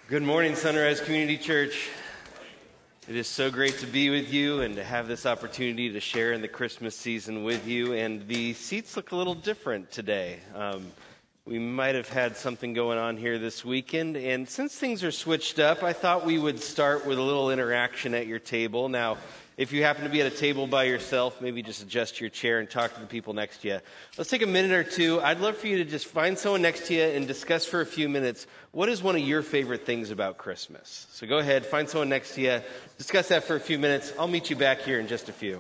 Good morning, Sunrise Community Church. It is so great to be with you and to have this opportunity to share in the Christmas season with you. And the seats look a little different today. We might have had something going on here this weekend. And since things are switched up, I thought we would start with a little interaction at your table. Now, if you happen to be at a table by yourself, maybe just adjust your chair and talk to the people next to you. Let's take a minute or two. I'd love for you to just find someone next to you and discuss for a few minutes what is one of your favorite things about Christmas. So go ahead, find someone next to you, discuss that for a few minutes. I'll meet you back here in just a few.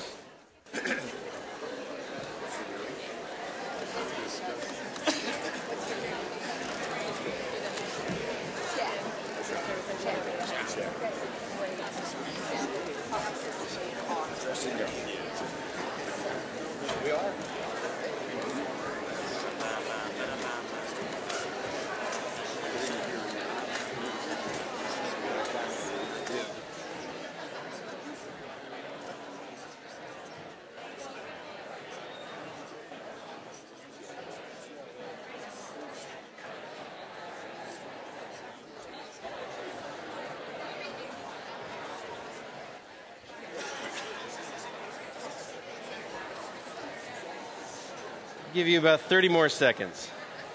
Give you about 30 more seconds.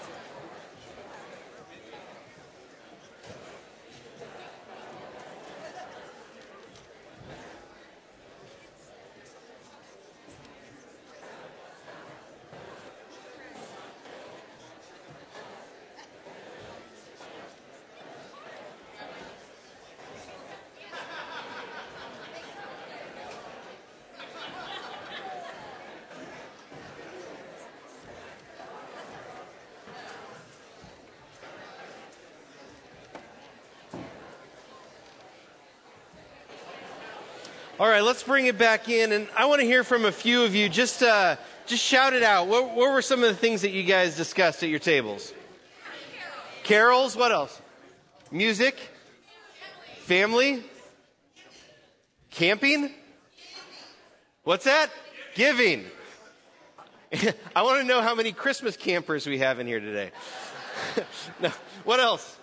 All right, let's bring it back in, and I want to hear from a few of you. Just shout it out. What were some of the things that you guys discussed at your tables? Carols. What else? Music. Family. Camping. What's that? Giving. I want to know how many Christmas campers we have in here today. No. What else?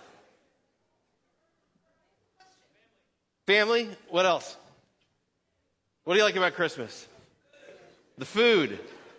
Family. What else? What do you like about Christmas? The food.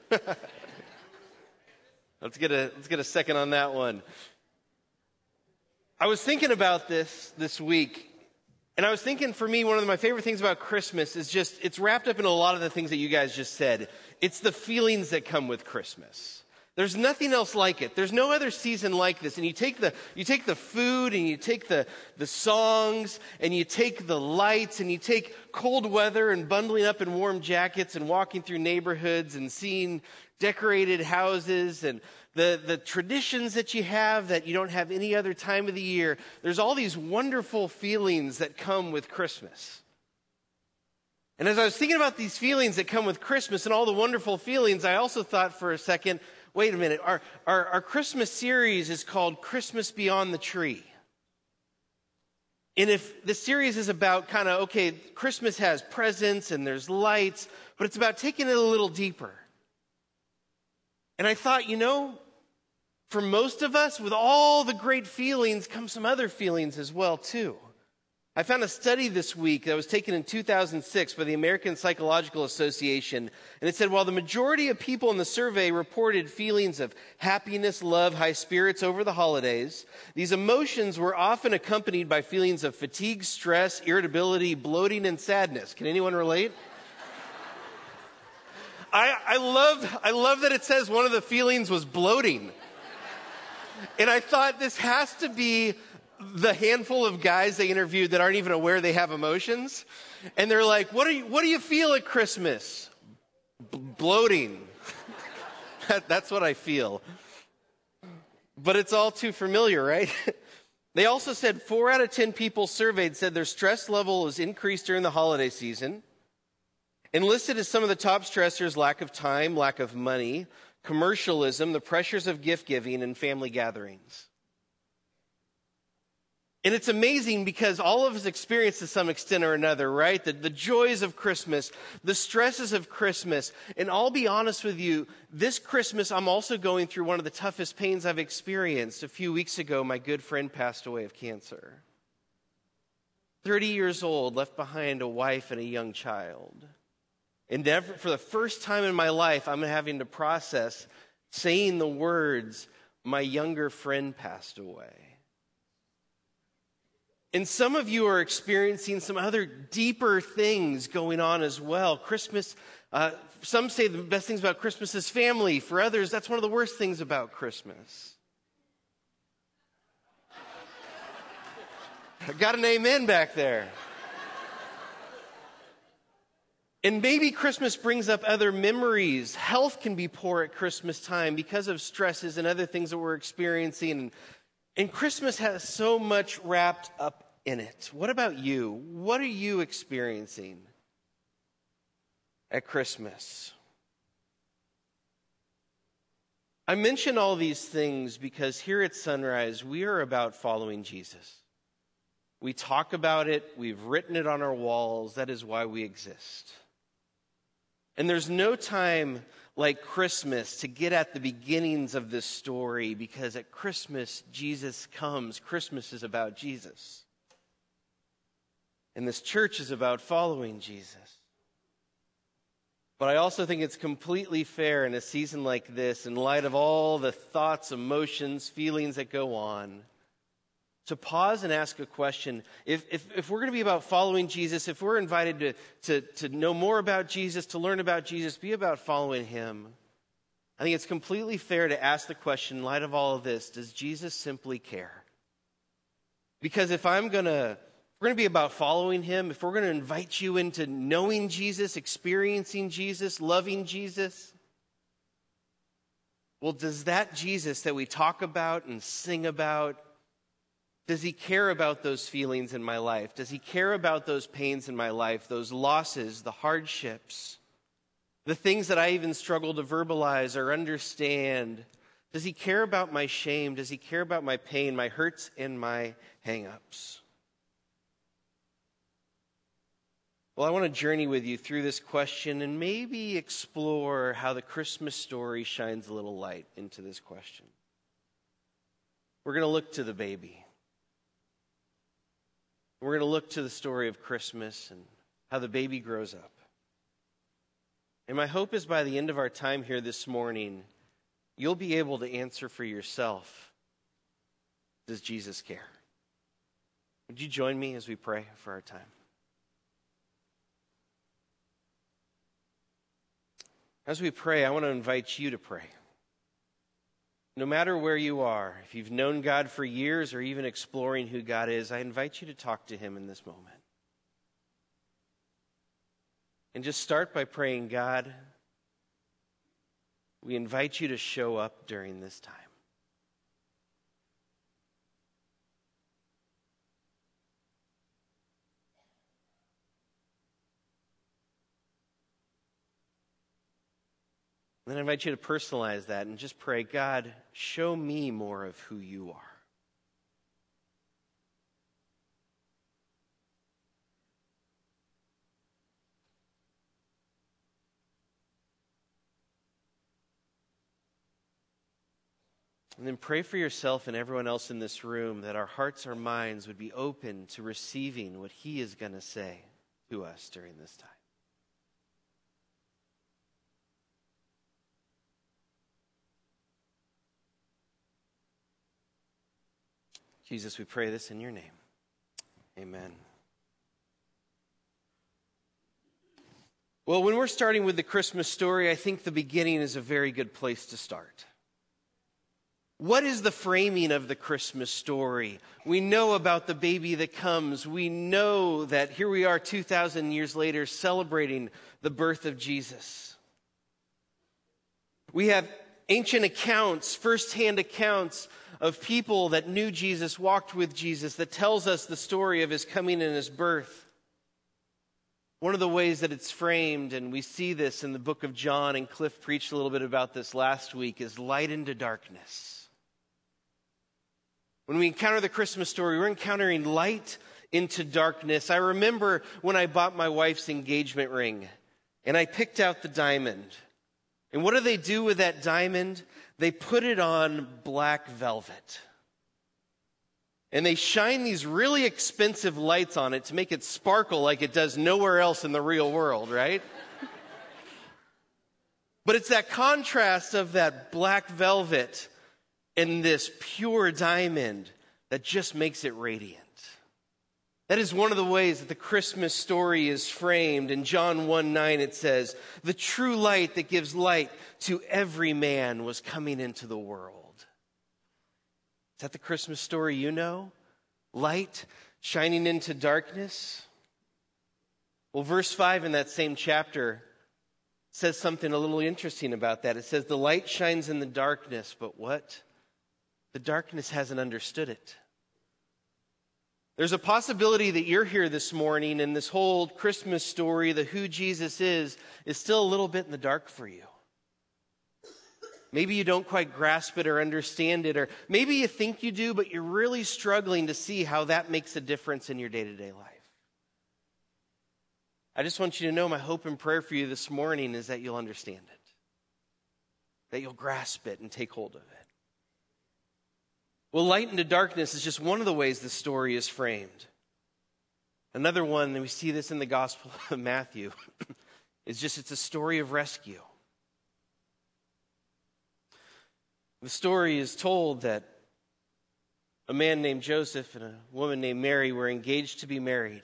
Let's get a second on that one. I was thinking about this week, and I was thinking, for me, one of my favorite things about Christmas is just, it's wrapped up in a lot of the things that you guys just said. It's the feelings that come with Christmas. There's nothing else like it. There's no other season like this. And you take the food, and you take the songs, and you take the lights, and you take cold weather and bundling up in warm jackets and walking through neighborhoods and seeing decorated houses and the traditions that you have that you don't have any other time of the year. There's all these wonderful feelings that come with Christmas. And as I was thinking about these feelings that come with Christmas and all the wonderful feelings, I also thought for a second, wait a minute, our Christmas series is called Christmas Beyond the Tree. And if the series is about okay, Christmas has presents and there's lights, but it's about taking it a little deeper. And I thought, for most of us, with all the great feelings come some other feelings as well, too. I found a study this week that was taken in 2006 by the American Psychological Association, and it said while the majority of people in the survey reported feelings of happiness, love, high spirits over the holidays, these emotions were often accompanied by feelings of fatigue, stress, irritability, bloating, and sadness. Can anyone relate? I love that it says one of the feelings was bloating. And I thought this has to be the handful of guys they interviewed that aren't even aware they have emotions. And they're like, what do you feel at Christmas? Bloating. That's what I feel. But it's all too familiar, right? They also said 4 out of 10 people surveyed said their stress level is increased during the holiday season. And listed as some of the top stressors, lack of time, lack of money, commercialism, the pressures of gift giving, and family gatherings. And it's amazing because all of us experience to some extent or another, right? The joys of Christmas, the stresses of Christmas. And I'll be honest with you, this Christmas I'm also going through one of the toughest pains I've experienced. A few weeks ago, my good friend passed away of cancer. 30 years old, left behind a wife and a young child. And for the first time in my life, I'm having to process saying the words, "My younger friend passed away." And some of you are experiencing some other deeper things going on as well. Christmas, some say the best things about Christmas is family. For others, that's one of the worst things about Christmas. I got an amen back there. And maybe Christmas brings up other memories. Health can be poor at Christmas time because of stresses and other things that we're experiencing. And Christmas has so much wrapped up in it. What about you? What are you experiencing at Christmas? I mention all these things because here at Sunrise, we are about following Jesus. We talk about it. We've written it on our walls. That is why we exist. And there's no time like Christmas to get at the beginnings of this story, because at Christmas, Jesus comes. Christmas is about Jesus. And this church is about following Jesus. But I also think it's completely fair in a season like this, in light of all the thoughts, emotions, feelings that go on, to pause and ask a question. If we're going to be about following Jesus, if we're invited to know more about Jesus, to learn about Jesus, be about following him, I think it's completely fair to ask the question, in light of all of this, does Jesus simply care? Because if we're going to be about following him, if we're going to invite you into knowing Jesus, experiencing Jesus, loving Jesus, well, does that Jesus that we talk about and sing about, does he care about those feelings in my life? Does he care about those pains in my life, those losses, the hardships, the things that I even struggle to verbalize or understand? Does he care about my shame? Does he care about my pain, my hurts, and my hang-ups? Well, I want to journey with you through this question and maybe explore how the Christmas story shines a little light into this question. We're going to look to the baby. We're going to look to the story of Christmas and how the baby grows up. And my hope is by the end of our time here this morning, you'll be able to answer for yourself, does Jesus care? Would you join me as we pray for our time? As we pray, I want to invite you to pray. No matter where you are, if you've known God for years or even exploring who God is, I invite you to talk to him in this moment. And just start by praying, God, we invite you to show up during this time. Then I invite you to personalize that and just pray, God, show me more of who you are. And then pray for yourself and everyone else in this room that our hearts, our minds would be open to receiving what he is going to say to us during this time. Jesus, we pray this in your name. Amen. Well, when we're starting with the Christmas story, I think the beginning is a very good place to start. What is the framing of the Christmas story? We know about the baby that comes. We know that here we are 2,000 years later celebrating the birth of Jesus. We have ancient accounts, firsthand accounts of people that knew Jesus, walked with Jesus, that tells us the story of his coming and his birth. One of the ways that it's framed, and we see this in the book of John, and Cliff preached a little bit about this last week, is light into darkness. When we encounter the Christmas story, we're encountering light into darkness. I remember when I bought my wife's engagement ring and I picked out the diamond. And what do they do with that diamond? They put it on black velvet. And they shine these really expensive lights on it to make it sparkle like it does nowhere else in the real world, right? But it's that contrast of that black velvet and this pure diamond that just makes it radiant. That is one of the ways that the Christmas story is framed. In John 1:9 it says, "The true light that gives light to every man was coming into the world." Is that the Christmas story you know? Light shining into darkness? Well, verse 5 in that same chapter says something a little interesting about that. It says, "The light shines in the darkness, but what? The darkness hasn't understood it." There's a possibility that you're here this morning and this whole Christmas story, the who Jesus is still a little bit in the dark for you. Maybe you don't quite grasp it or understand it, or maybe you think you do, but you're really struggling to see how that makes a difference in your day-to-day life. I just want you to know my hope and prayer for you this morning is that you'll understand it, that you'll grasp it and take hold of it. Well, light into darkness is just one of the ways the story is framed. Another one, and we see this in the Gospel of Matthew, is just it's a story of rescue. The story is told that a man named Joseph and a woman named Mary were engaged to be married.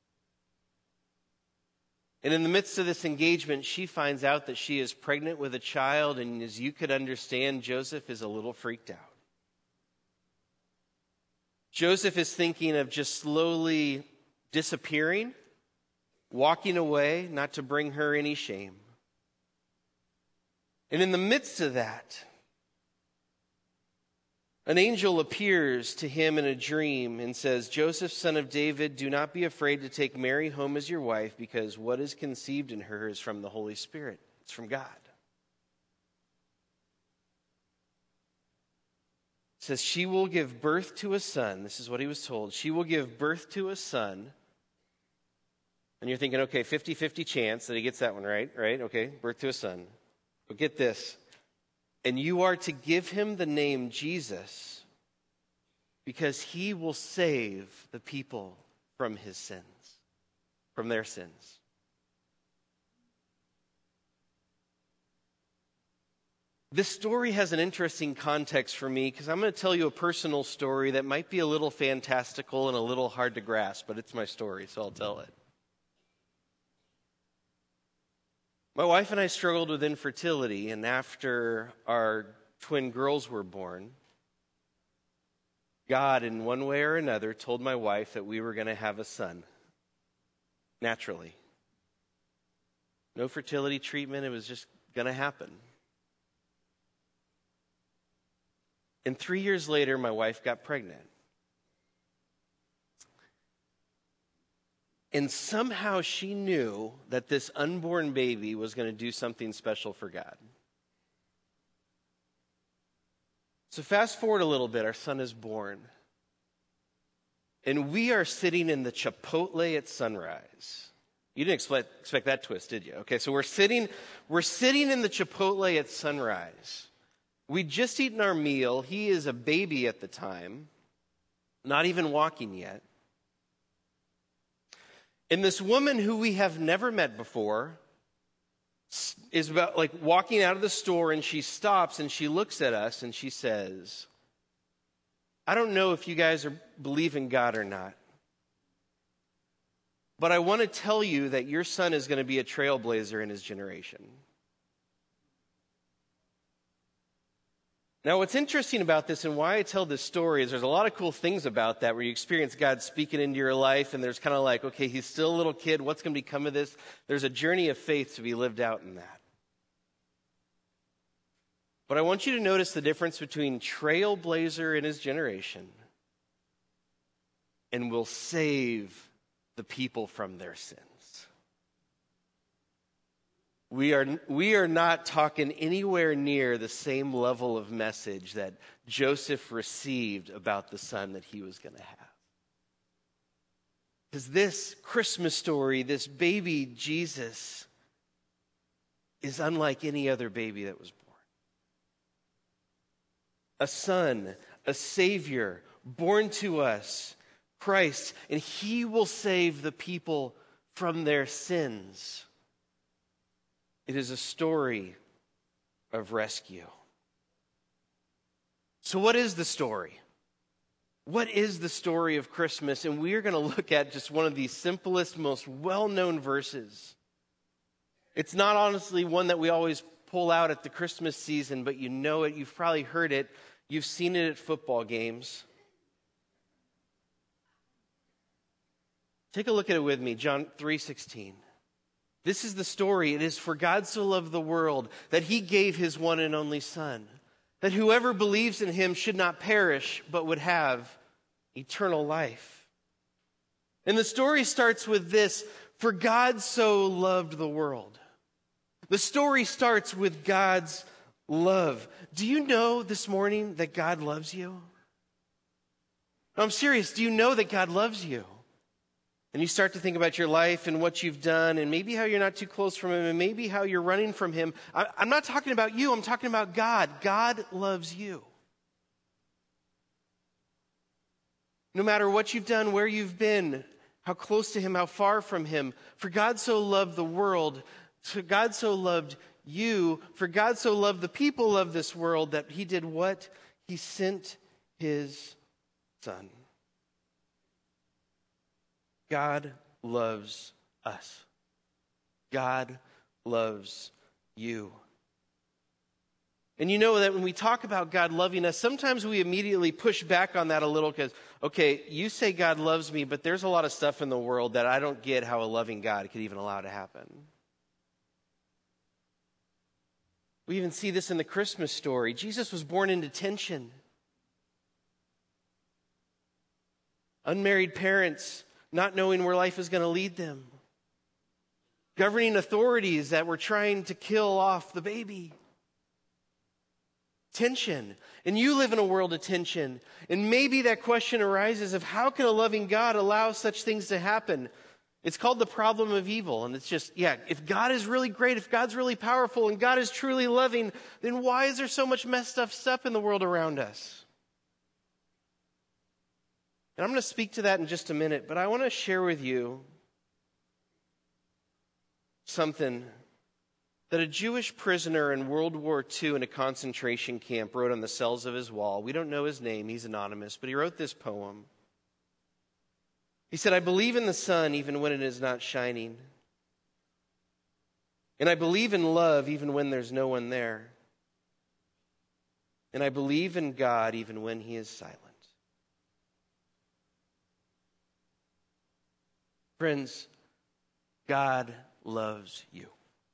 And in the midst of this engagement, she finds out that she is pregnant with a child, and as you could understand, Joseph is a little freaked out. Joseph is thinking of just slowly disappearing, walking away, not to bring her any shame. And in the midst of that, an angel appears to him in a dream and says, "Joseph, son of David, do not be afraid to take Mary home as your wife, because what is conceived in her is from the Holy Spirit." It's from God. It says, "She will give birth to a son." This is what he was told. "She will give birth to a son." And you're thinking, okay, 50-50 chance that he gets that one right? Okay, birth to a son. But get this. "And you are to give him the name Jesus, because he will save the people from his sins, from their sins." This story has an interesting context for me because I'm going to tell you a personal story that might be a little fantastical and a little hard to grasp, but it's my story, so I'll tell it. My wife and I struggled with infertility, and after our twin girls were born, God, in one way or another, told my wife that we were going to have a son, naturally. No fertility treatment, it was just going to happen. And 3 years later, my wife got pregnant. And somehow she knew that this unborn baby was going to do something special for God. So fast forward a little bit, our son is born. And we are sitting in the Chipotle at sunrise. You didn't expect that twist, did you? Okay, so we're sitting in the Chipotle at sunrise. We'd just eaten our meal. He is a baby at the time, not even walking yet. And this woman who we have never met before is about like walking out of the store, and she stops and she looks at us and she says, "I don't know if you guys believe in God or not, but I want to tell you that your son is going to be a trailblazer in his generation." Now, what's interesting about this and why I tell this story is there's a lot of cool things about that where you experience God speaking into your life, and there's kind of like, okay, he's still a little kid. What's going to become of this? There's a journey of faith to be lived out in that. But I want you to notice the difference between trailblazer in his generation and will save the people from their sins. we are not talking anywhere near the same level of message that Joseph received about the son that he was going to have. Because this Christmas story, this baby Jesus, is unlike any other baby that was born. A son, a savior, born to us, Christ, and he will save the people from their sins. It is a story of rescue. So what is the story? What is the story of Christmas? And we are going to look at just one of the simplest, most well-known verses. It's not honestly one that we always pull out at the Christmas season, but you know it. You've probably heard it. You've seen it at football games. Take a look at it with me, John 3:16. This is the story. It is for God so loved the world that he gave his one and only Son, that whoever believes in him should not perish, but would have eternal life. And the story starts with this: for God so loved the world. The story starts with God's love. Do you know this morning that God loves you? No, I'm serious. Do you know that God loves you? And you start to think about your life and what you've done and maybe how you're not too close from him and maybe how you're running from him. I'm not talking about you. I'm talking about God. God loves you. No matter what you've done, where you've been, how close to him, how far from him. For God so loved the world. For God so loved you. For God so loved the people of this world that he did what? He sent his Son. God loves us. God loves you. And you know that when we talk about God loving us, sometimes we immediately push back on that a little because, okay, you say God loves me, but there's a lot of stuff in the world that I don't get how a loving God could even allow to happen. We even see this in the Christmas story. Jesus was born into tension. Unmarried parents not knowing where life is going to lead them. Governing authorities that were trying to kill off the baby. Tension. And you live in a world of tension. And maybe that question arises of how can a loving God allow such things to happen? It's called the problem of evil. And it's just, if God is really great, if God's really powerful, and God is truly loving, then why is there so much messed up stuff in the world around us? And I'm going to speak to that in just a minute, but I want to share with you something that a Jewish prisoner in World War II in a concentration camp wrote on the cells of his wall. We don't know his name, he's anonymous, but he wrote this poem. He said, I believe in the sun even when it is not shining. And I believe in love even when there's no one there. And I believe in God even when he is silent. Friends, God loves you.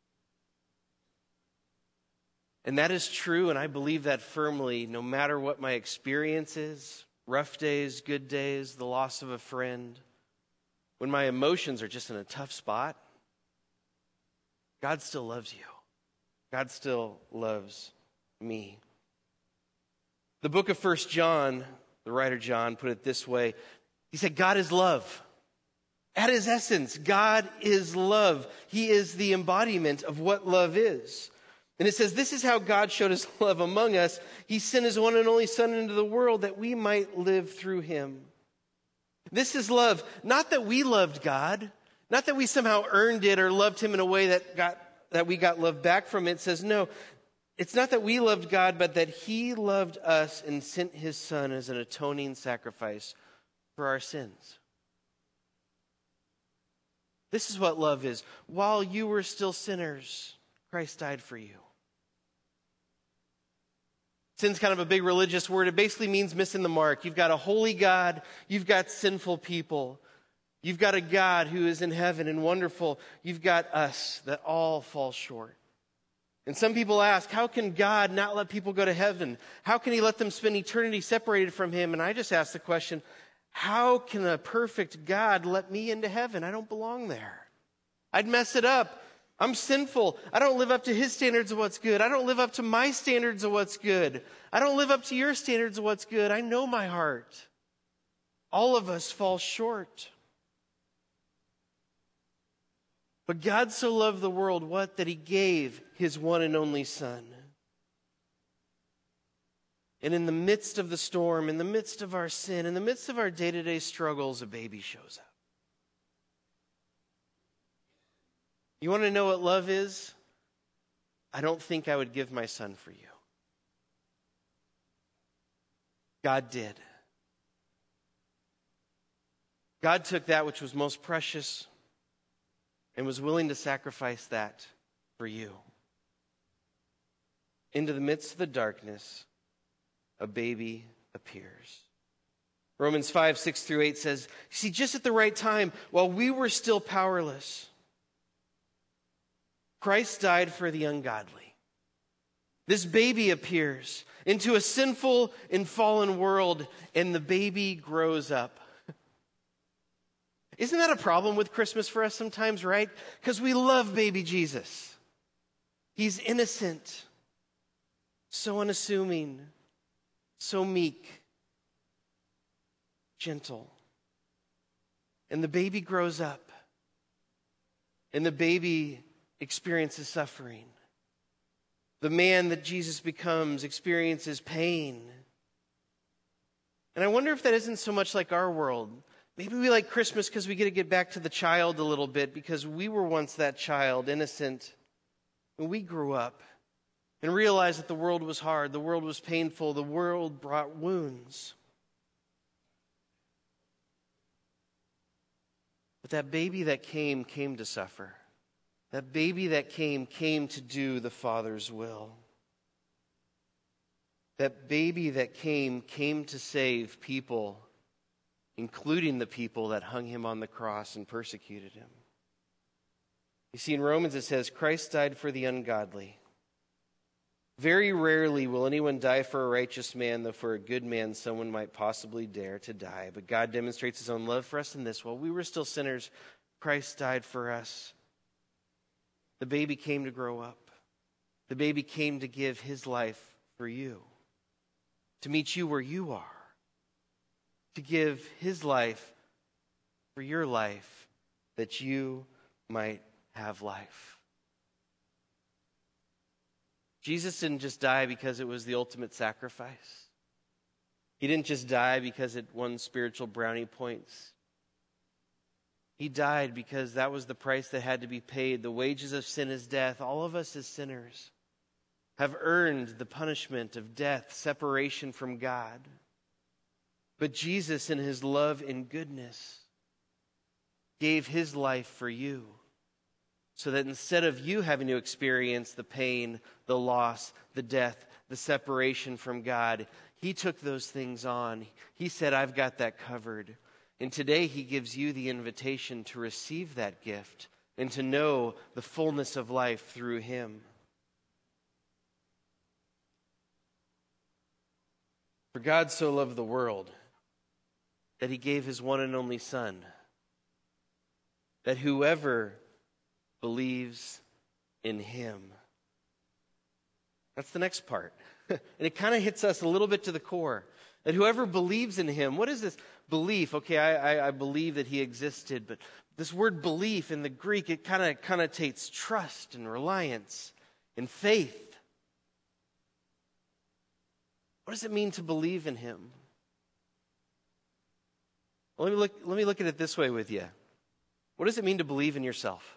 And that is true, and I believe that firmly, no matter what my experience is, rough days, good days, the loss of a friend, when my emotions are just in a tough spot, God still loves you. God still loves me. The book of 1 John, the writer John put it this way. He said, God is love. At his essence, God is love. He is the embodiment of what love is. And it says, this is how God showed his love among us. He sent his one and only Son into the world that we might live through him. This is love. Not that we loved God. Not that we somehow earned it or loved him in a way that we got love back from it. It says, no, it's not that we loved God, but that he loved us and sent his Son as an atoning sacrifice for our sins. This is what love is. While you were still sinners, Christ died for you. Sin's kind of a big religious word. It basically means missing the mark. You've got a holy God. You've got sinful people. You've got a God who is in heaven and wonderful. You've got us that all fall short. And some people ask, how can God not let people go to heaven? How can he let them spend eternity separated from him? And I just ask the question, how can a perfect God let me into heaven? I don't belong there. I'd mess it up. I'm sinful. I don't live up to his standards of what's good. I don't live up to my standards of what's good. I don't live up to your standards of what's good. I know my heart. All of us fall short. But God so loved the world, what? That he gave his one and only Son. And in the midst of the storm, in the midst of our sin, in the midst of our day-to-day struggles, a baby shows up. You want to know what love is? I don't think I would give my son for you. God did. God took that which was most precious and was willing to sacrifice that for you. Into the midst of the darkness, a baby appears. Romans 5:6-8 says, see, just at the right time, while we were still powerless, Christ died for the ungodly. This baby appears into a sinful and fallen world, and the baby grows up. Isn't that a problem with Christmas for us sometimes, right? Because we love baby Jesus. He's innocent, so unassuming, so meek, gentle. And the baby grows up, and the baby experiences suffering. The man that Jesus becomes experiences pain. And I wonder if that isn't so much like our world. Maybe we like Christmas because we get to get back to the child a little bit, because we were once that child, innocent. And we grew up and realized that the world was hard, the world was painful, the world brought wounds. But that baby that came to suffer. That baby that came to do the Father's will. That baby that came to save people, including the people that hung him on the cross and persecuted him. You see, in Romans it says, Christ died for the ungodly. Very rarely will anyone die for a righteous man, though for a good man someone might possibly dare to die. But God demonstrates his own love for us in this: while we were still sinners, Christ died for us. The baby came to grow up. The baby came to give his life for you, to meet you where you are, to give his life for your life, that you might have life. Jesus didn't just die because it was the ultimate sacrifice. He didn't just die because it won spiritual brownie points. He died because that was the price that had to be paid. The wages of sin is death. All of us as sinners have earned the punishment of death, separation from God. But Jesus, in his love and goodness, gave his life for you, so that instead of you having to experience the pain, the loss, the death, the separation from God, he took those things on. He said, I've got that covered. And today he gives you the invitation to receive that gift and to know the fullness of life through him. For God so loved the world that he gave his one and only Son, that whoever believes in him. That's the next part. And it kind of hits us a little bit to the core. That whoever believes in him, what is this belief? Okay, I believe that he existed, but this word belief in the Greek, it kind of connotates trust and reliance and faith. What does it mean to believe in him? Well, let me look at it this way with you. What does it mean to believe in yourself?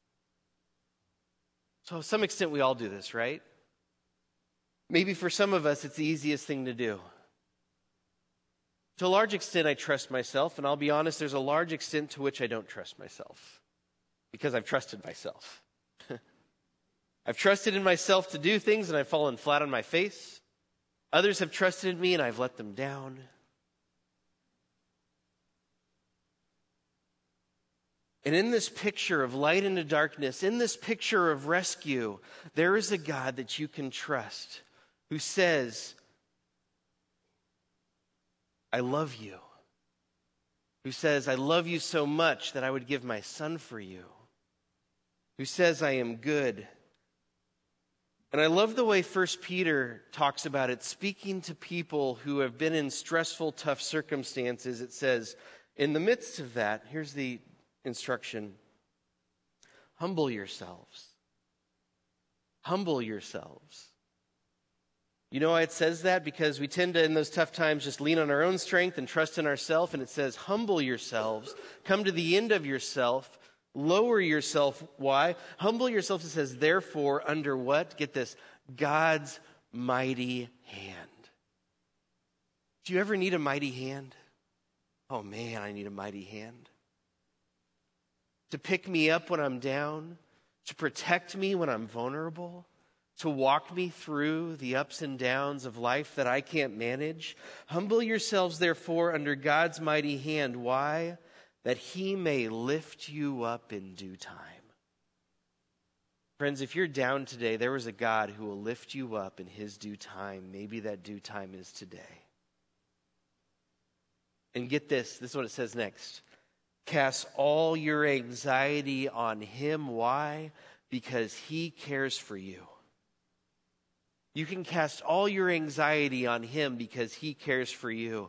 So to some extent we all do this, right? Maybe for some of us it's the easiest thing to do. To a large extent I trust myself, and I'll be honest, there's a large extent to which I don't trust myself, because I've trusted myself. I've trusted in myself to do things and I've fallen flat on my face. Others have trusted in me and I've let them down. And in this picture of light into darkness, in this picture of rescue, there is a God that you can trust who says, I love you. Who says, I love you so much that I would give my son for you. who says, I am good. And I love the way 1 Peter talks about it, speaking to people who have been in stressful, tough circumstances. It says, in the midst of that, here's the instruction, humble yourselves. Humble yourselves. You know why it says that? Because we tend to, in those tough times, just lean on our own strength and trust in ourselves. And it says, humble yourselves. Come to the end of yourself. Lower yourself. Why? Humble yourself, it says, therefore, under what? Get this. God's mighty hand. Do you ever need a mighty hand? Oh man, I need a mighty hand. To pick me up when I'm down. To protect me when I'm vulnerable. To walk me through the ups and downs of life that I can't manage. Humble yourselves, therefore, under God's mighty hand. Why? That he may lift you up in due time. Friends, if you're down today, there is a God who will lift you up in his due time. Maybe that due time is today. And get this is what it says next. Cast all your anxiety on him. Why? Because he cares for you. You can cast all your anxiety on him because he cares for you.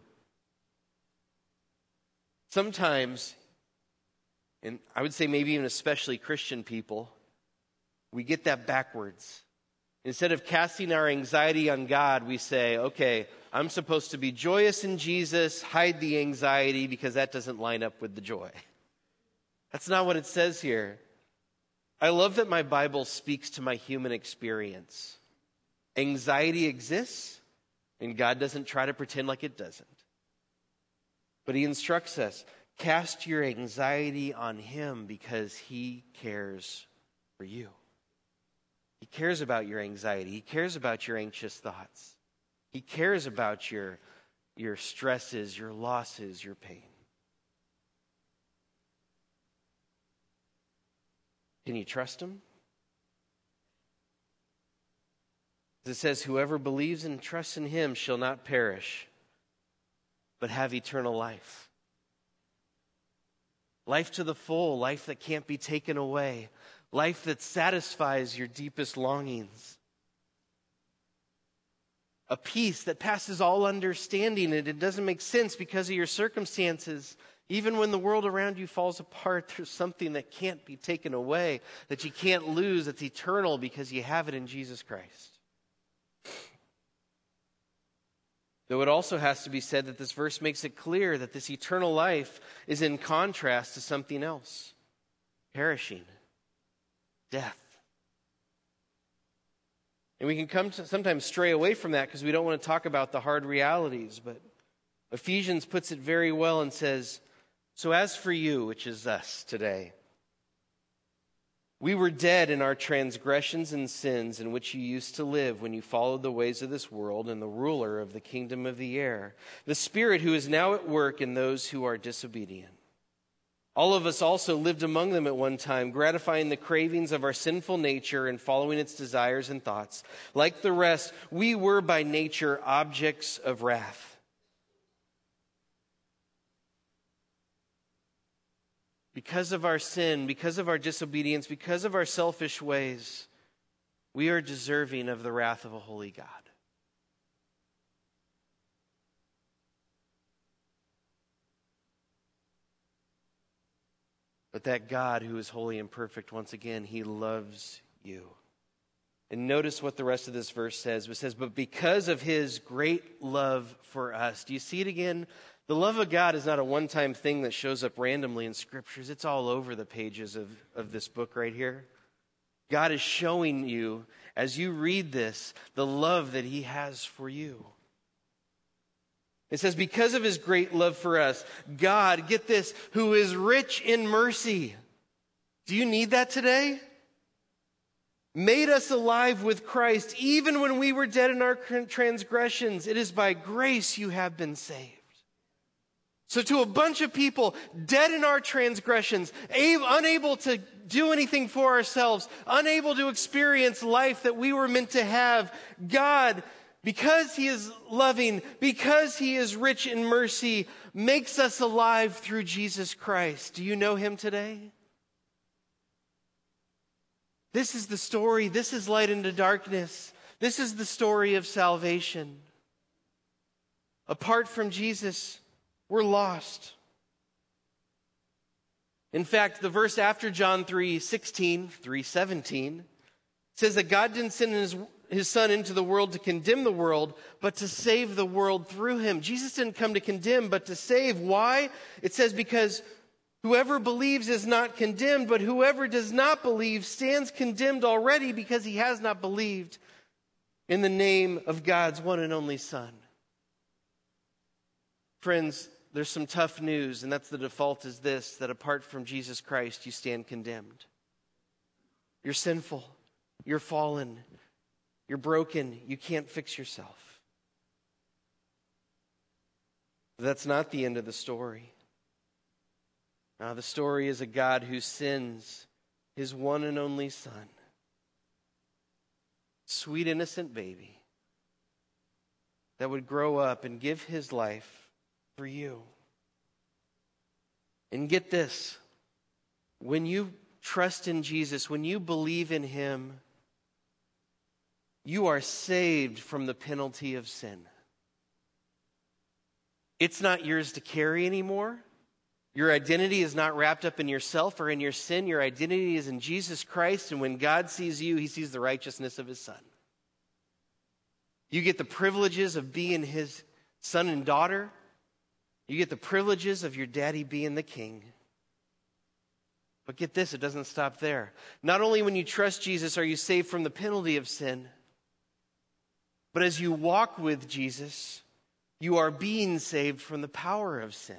Sometimes, and I would say maybe even especially Christian people, we get that backwards. Instead of casting our anxiety on God, we say, okay, I'm supposed to be joyous in Jesus, hide the anxiety because that doesn't line up with the joy. That's not what it says here. I love that my Bible speaks to my human experience. Anxiety exists, and God doesn't try to pretend like it doesn't. But he instructs us, cast your anxiety on him because he cares for you. He cares about your anxiety. He cares about your anxious thoughts. He cares about your stresses, your losses, your pain. Can you trust him? It says, whoever believes and trusts in him shall not perish, but have eternal life. Life to the full, life that can't be taken away, life that satisfies your deepest longings. A peace that passes all understanding, and it doesn't make sense because of your circumstances. Even when the world around you falls apart, there's something that can't be taken away, that you can't lose, that's eternal because you have it in Jesus Christ. Though it also has to be said that this verse makes it clear that this eternal life is in contrast to something else. Perishing. Death. And we can come to sometimes stray away from that because we don't want to talk about the hard realities. But Ephesians puts it very well and says, so as for you, which is us today, we were dead in our transgressions and sins in which you used to live when you followed the ways of this world and the ruler of the kingdom of the air, the spirit who is now at work in those who are disobedient. All of us also lived among them at one time, gratifying the cravings of our sinful nature and following its desires and thoughts. Like the rest, we were by nature objects of wrath. Because of our sin, because of our disobedience, because of our selfish ways, we are deserving of the wrath of a holy God. But that God who is holy and perfect, once again, he loves you. And notice what the rest of this verse says. It says, but because of his great love for us. Do you see it again? The love of God is not a one-time thing that shows up randomly in scriptures. It's all over the pages of this book right here. God is showing you, as you read this, the love that he has for you. It says, because of his great love for us, God, get this, who is rich in mercy. Do you need that today? Made us alive with Christ, even when we were dead in our transgressions. It is by grace you have been saved. So to a bunch of people dead in our transgressions, unable to do anything for ourselves, unable to experience life that we were meant to have, God, because he is loving, because he is rich in mercy, makes us alive through Jesus Christ. Do you know him today? This is the story. This is light into darkness. This is the story of salvation. Apart from Jesus, we're lost. In fact, the verse after John 3:17 says that God didn't send his son into the world to condemn the world, but to save the world through him. Jesus didn't come to condemn, but to save. Why? It says because whoever believes is not condemned, but whoever does not believe stands condemned already because he has not believed in the name of God's one and only Son. Friends, there's some tough news, and that's the default is this, that apart from Jesus Christ, you stand condemned. You're sinful. You're fallen. You're broken. You can't fix yourself. But that's not the end of the story. Now, the story is a God who sends his one and only Son, sweet innocent baby, that would grow up and give his life for you. And get this, when you trust in Jesus, when you believe in him, you are saved from the penalty of sin. It's not yours to carry anymore. Your identity is not wrapped up in yourself or in your sin. Your identity is in Jesus Christ, and when God sees you, he sees the righteousness of his Son. You get the privileges of being his son and daughter. You get the privileges of your daddy being the king. But get this, it doesn't stop there. Not only when you trust Jesus are you saved from the penalty of sin, but as you walk with Jesus, you are being saved from the power of sin.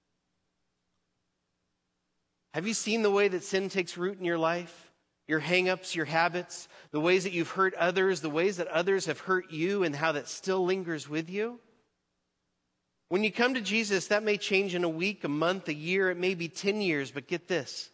Have you seen the way that sin takes root in your life? Your hang-ups, your habits, the ways that you've hurt others, the ways that others have hurt you, and how that still lingers with you? When you come to Jesus, that may change in a week, a month, a year, it may be 10 years, but get this.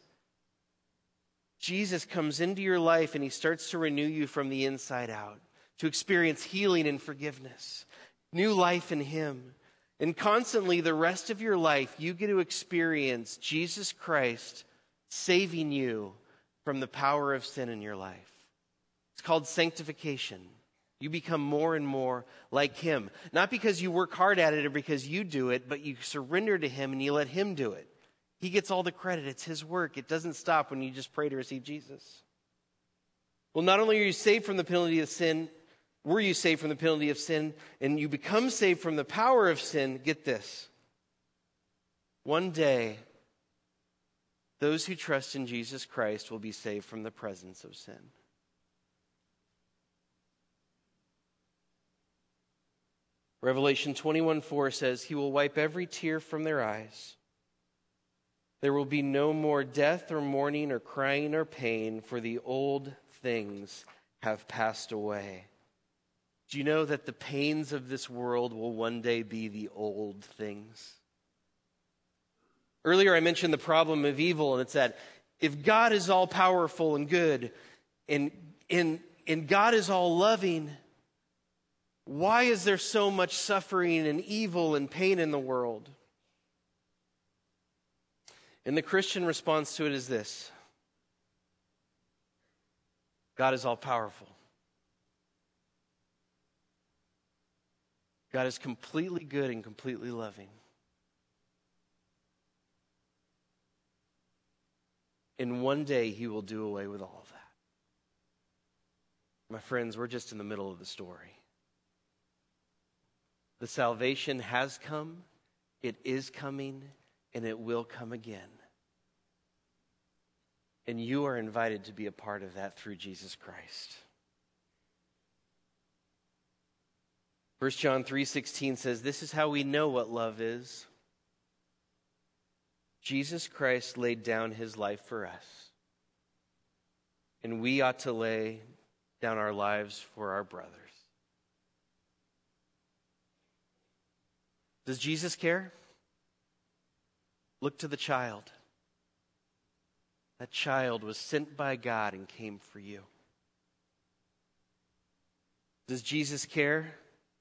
Jesus comes into your life and he starts to renew you from the inside out, to experience healing and forgiveness, new life in him. And constantly the rest of your life, you get to experience Jesus Christ saving you from the power of sin in your life. It's called sanctification. You become more and more like him. Not because you work hard at it or because you do it, but you surrender to him and you let him do it. He gets all the credit. It's his work. It doesn't stop when you just pray to receive Jesus. Well, not only are you saved from the penalty of sin, were you saved from the penalty of sin, and you become saved from the power of sin, get this. One day, those who trust in Jesus Christ will be saved from the presence of sin. Revelation 21:4 says, he will wipe every tear from their eyes. There will be no more death or mourning or crying or pain, for the old things have passed away. Do you know that the pains of this world will one day be the old things? Earlier I mentioned the problem of evil, and it's that if God is all powerful and good, and God is all loving, why is there so much suffering and evil and pain in the world? And the Christian response to it is this: God is all powerful. God is completely good and completely loving. And one day he will do away with all of that. My friends, we're just in the middle of the story. The salvation has come, it is coming, and it will come again. And you are invited to be a part of that through Jesus Christ. 1 John 3:16 says, this is how we know what love is. Jesus Christ laid down his life for us. And we ought to lay down our lives for our brothers. Does Jesus care? Look to the child. That child was sent by God and came for you. Does Jesus care?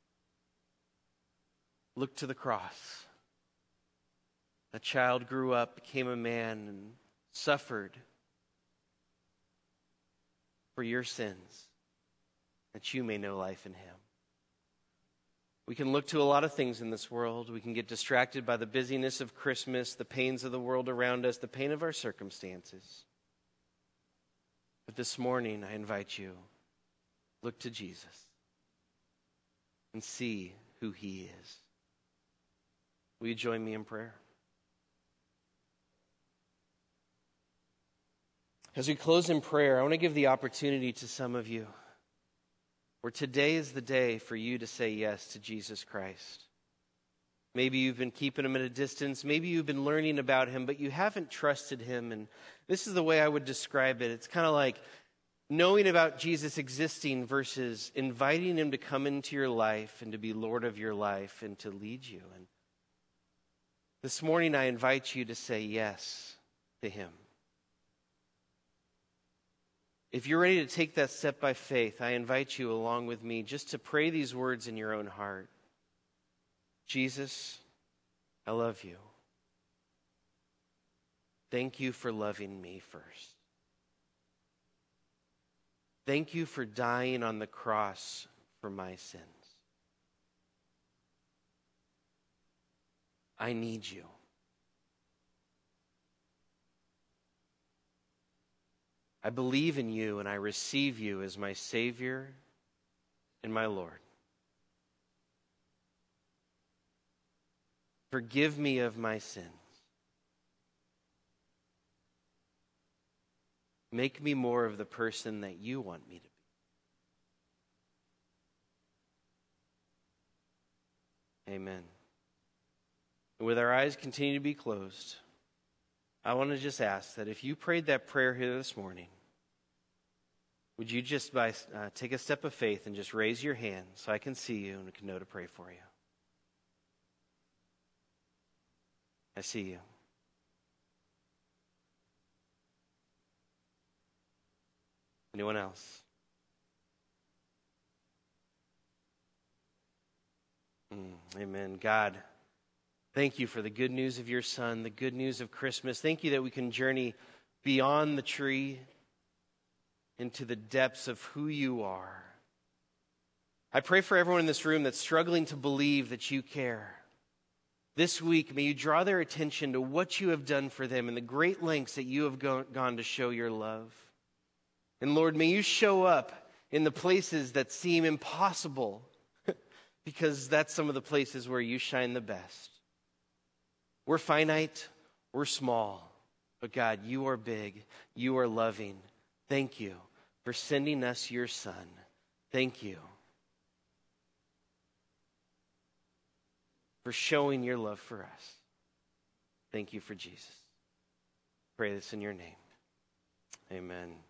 Look to the cross. That child grew up, became a man, and suffered for your sins, that you may know life in him. We can look to a lot of things in this world. We can get distracted by the busyness of Christmas, the pains of the world around us, the pain of our circumstances. But this morning, I invite you, look to Jesus and see who he is. Will you join me in prayer? As we close in prayer, I want to give the opportunity to some of you where today is the day for you to say yes to Jesus Christ. Maybe you've been keeping him at a distance. Maybe you've been learning about him, but you haven't trusted him. And this is the way I would describe it. It's kind of like knowing about Jesus existing versus inviting him to come into your life and to be Lord of your life and to lead you. And this morning, I invite you to say yes to him. If you're ready to take that step by faith, I invite you along with me just to pray these words in your own heart. Jesus, I love you. Thank you for loving me first. Thank you for dying on the cross for my sins. I need you. I believe in you and I receive you as my Savior and my Lord. Forgive me of my sins. Make me more of the person that you want me to be. Amen. And with our eyes continue to be closed, I want to just ask that if you prayed that prayer here this morning, would you just take a step of faith and just raise your hand so I can see you and can know to pray for you? I see you. Anyone else? Amen. God, thank you for the good news of your Son, the good news of Christmas. Thank you that we can journey beyond the tree into the depths of who you are. I pray for everyone in this room that's struggling to believe that you care. This week, may you draw their attention to what you have done for them and the great lengths that you have gone to show your love. And Lord, may you show up in the places that seem impossible because that's some of the places where you shine the best. We're finite, we're small, but God, you are big, you are loving. Thank you for sending us your Son. Thank you for showing your love for us. Thank you for Jesus. Pray this in your name. Amen.